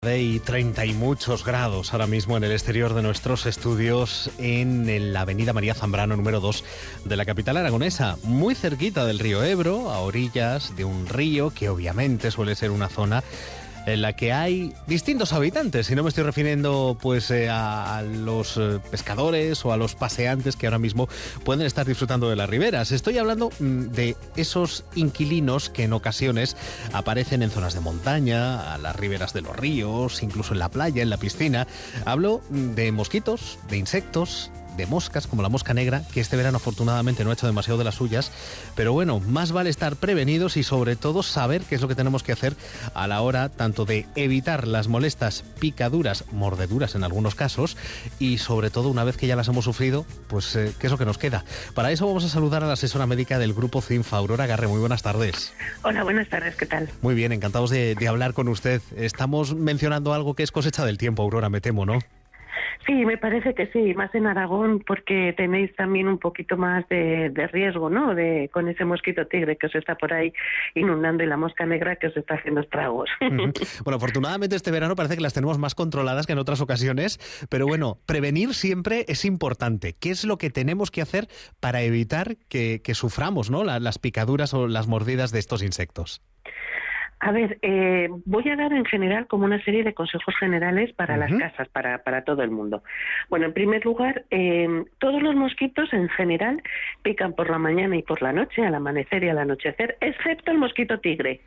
Y 30 y muchos grados ahora mismo en el exterior de nuestros estudios en la avenida María Zambrano número 2 de la capital aragonesa, muy cerquita del río Ebro, a orillas de un río que obviamente suele ser una zona en la que hay distintos habitantes, y no me estoy refiriendo a los pescadores o a los paseantes que ahora mismo pueden estar disfrutando de las riberas. Estoy hablando de esos inquilinos que en ocasiones aparecen en zonas de montaña, a las riberas de los ríos, incluso en la playa, en la piscina. Hablo de mosquitos, de insectos, de moscas como la mosca negra, que este verano afortunadamente no ha hecho demasiado de las suyas, pero bueno, más vale estar prevenidos y sobre todo saber qué es lo que tenemos que hacer a la hora tanto de evitar las molestas picaduras, mordeduras en algunos casos, y sobre todo una vez que ya las hemos sufrido, qué es lo que nos queda. Para eso vamos a saludar a la asesora médica del Grupo CINFA, Aurora Garre. Muy buenas tardes. Hola, buenas tardes, ¿qué tal? Muy bien, encantados de hablar con usted. Estamos mencionando algo que es cosecha del tiempo, Aurora, me temo, ¿no? Sí, me parece que sí, más en Aragón, porque tenéis también un poquito más de riesgo, ¿no? Con ese mosquito tigre que os está por ahí inundando y la mosca negra que os está haciendo estragos. Bueno, afortunadamente este verano parece que las tenemos más controladas que en otras ocasiones, pero bueno, prevenir siempre es importante. ¿Qué es lo que tenemos que hacer para evitar que suframos, ¿no?, las picaduras o las mordidas de estos insectos? A ver, voy a dar en general como una serie de consejos generales para las casas, para todo el mundo. Bueno, en primer lugar, todos los mosquitos en general pican por la mañana y por la noche, al amanecer y al anochecer, excepto el mosquito tigre.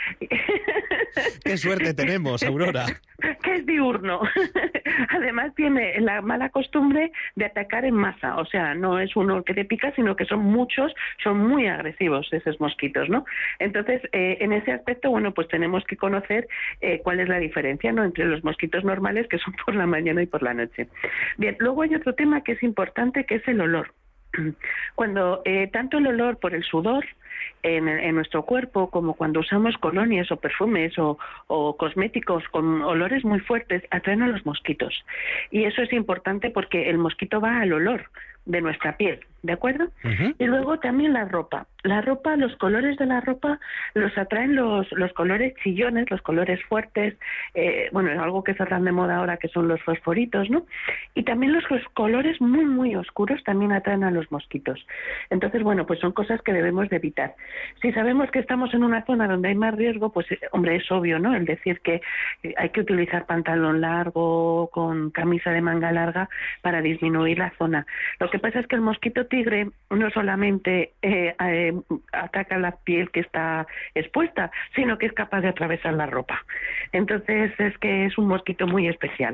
¡Qué suerte tenemos, Aurora! Que es diurno. Además tiene la mala costumbre de atacar en masa, o sea, no es uno que te pica, sino que son muchos, son muy agresivos esos mosquitos, ¿no? Entonces, en ese aspecto, bueno, pues tenemos que conocer cuál es la diferencia, ¿no?, entre los mosquitos normales, que son por la mañana y por la noche. Bien, luego hay otro tema que es importante, que es el olor. Cuando tanto el olor por el sudor en nuestro cuerpo, como cuando usamos colonias o perfumes o cosméticos con olores muy fuertes, atraen a los mosquitos. Y eso es importante porque el mosquito va al olor de nuestra piel, ¿de acuerdo? Y luego también la ropa. La ropa, los colores de la ropa los atraen los colores chillones, los colores fuertes, algo que está tan de moda ahora, que son los fosforitos, ¿no? Y también los colores muy, muy oscuros también atraen a los mosquitos. Entonces, bueno, pues son cosas que debemos de evitar. Si sabemos que estamos en una zona donde hay más riesgo, pues, hombre, es obvio, ¿no?, el decir que hay que utilizar pantalón largo con camisa de manga larga para disminuir la zona. Lo que pasa es que el mosquito tigre no solamente ataca la piel que está expuesta, sino que es capaz de atravesar la ropa. Entonces es que es un mosquito muy especial.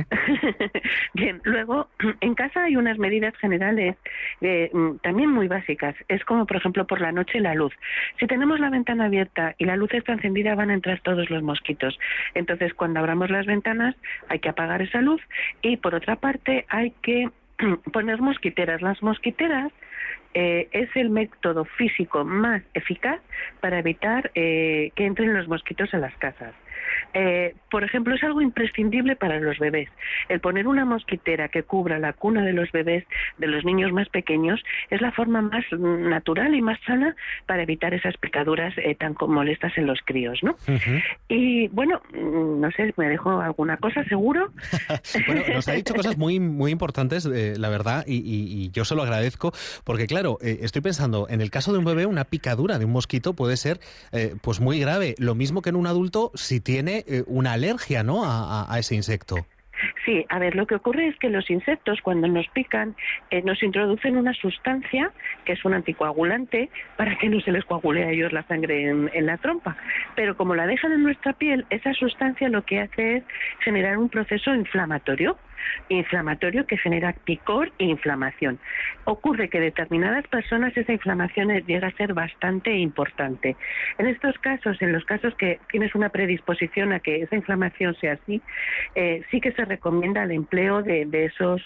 Bien, luego en casa hay unas medidas generales también muy básicas. Es como, por ejemplo, por la noche la luz. Si tenemos la ventana abierta y la luz está encendida, van a entrar todos los mosquitos. Entonces, cuando abramos las ventanas hay que apagar esa luz, y por otra parte hay que poner mosquiteras. Las mosquiteras es el método físico más eficaz para evitar que entren los mosquitos a las casas. Por ejemplo, es algo imprescindible para los bebés. El poner una mosquitera que cubra la cuna de los bebés, de los niños más pequeños, es la forma más natural y más sana para evitar esas picaduras tan molestas en los críos, ¿no? Y bueno, no sé, ¿me dejo alguna cosa, seguro? Bueno, nos ha dicho cosas muy, muy importantes, la verdad, y yo se lo agradezco, porque claro, estoy pensando, en el caso de un bebé, una picadura de un mosquito puede ser muy grave, lo mismo que en un adulto si tiene una alergia, ¿no?, a ese insecto. Sí, a ver, lo que ocurre es que los insectos, cuando nos pican, nos introducen una sustancia que es un anticoagulante para que no se les coagule a ellos la sangre en la trompa. Pero como la dejan en nuestra piel, esa sustancia lo que hace es generar un proceso inflamatorio que genera picor e inflamación. Ocurre que en determinadas personas esa inflamación llega a ser bastante importante. En estos casos, en los casos que tienes una predisposición a que esa inflamación sea así, sí que se recomienda el empleo de esos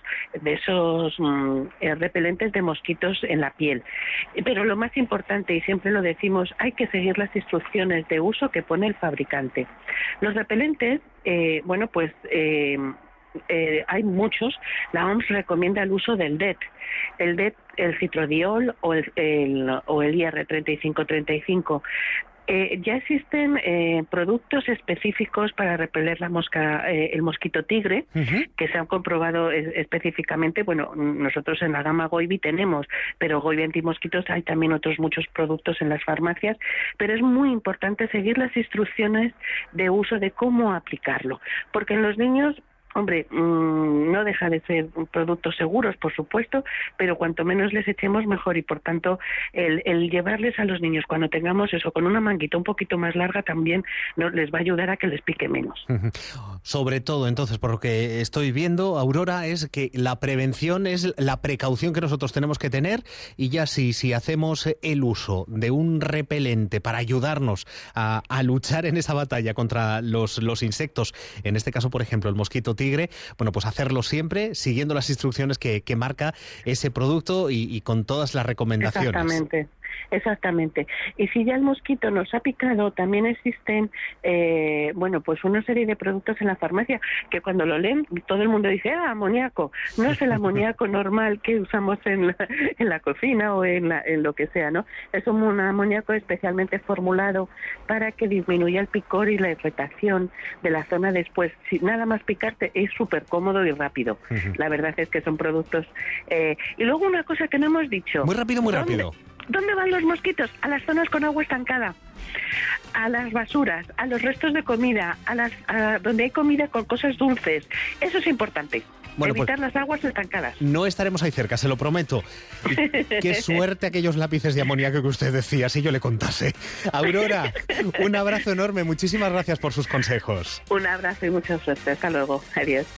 repelentes de mosquitos en la piel. Pero lo más importante, y siempre lo decimos, hay que seguir las instrucciones de uso que pone el fabricante. Los repelentes, hay muchos. La OMS recomienda el uso del DEET. El DEET, el citrodiol o el IR3535. Ya existen productos específicos para repeler la mosca, el mosquito tigre, que se han comprobado específicamente. Bueno, nosotros en la gama Goibi tenemos, pero Goibi antimosquitos hay también otros muchos productos en las farmacias, pero es muy importante seguir las instrucciones de uso de cómo aplicarlo, porque en los niños, hombre, no deja de ser productos seguros, por supuesto, pero cuanto menos les echemos mejor, y por tanto el llevarles a los niños cuando tengamos eso con una manguita un poquito más larga también les va a ayudar a que les pique menos. Sobre todo, entonces, por lo que estoy viendo, Aurora, es que la prevención es la precaución que nosotros tenemos que tener, y ya si hacemos el uso de un repelente para ayudarnos a luchar en esa batalla contra los insectos, en este caso, por ejemplo, el mosquito tigre, bueno, pues hacerlo siempre siguiendo las instrucciones que marca ese producto y con todas las recomendaciones. Exactamente. Y si ya el mosquito nos ha picado, también existen, pues una serie de productos en la farmacia que cuando lo leen todo el mundo dice, amoníaco. No es el amoníaco normal que usamos en la cocina o en lo que sea, ¿no? Es un amoníaco especialmente formulado para que disminuya el picor y la irritación de la zona después. Si nada más picarte es súper cómodo y rápido. La verdad es que son productos. Y luego una cosa que no hemos dicho. Muy rápido. ¿Dónde van los mosquitos? A las zonas con agua estancada, a las basuras, a los restos de comida, a donde hay comida con cosas dulces. Eso es importante. Bueno, evitar las aguas estancadas. No estaremos ahí cerca, se lo prometo. Qué suerte aquellos lápices de amoníaco que usted decía, si yo le contase. Aurora, un abrazo enorme. Muchísimas gracias por sus consejos. Un abrazo y mucha suerte. Hasta luego. Adiós.